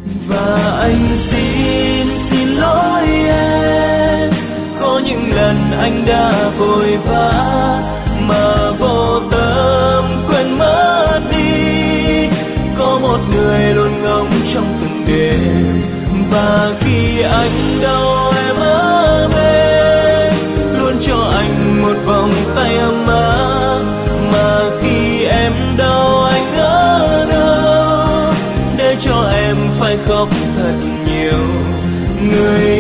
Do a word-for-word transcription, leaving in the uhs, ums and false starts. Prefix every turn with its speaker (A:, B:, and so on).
A: Và anh xin xin lỗi em, có những lần anh đã vội vã mà vô tâm quên mất đi, có một người luôn ngóng trong từng đêm. Và khi anh đau em ở bên, luôn cho anh một vòng tay ấm áp. Mà khi em đau anh ở đâu, để cho em phải khóc thật nhiều. Người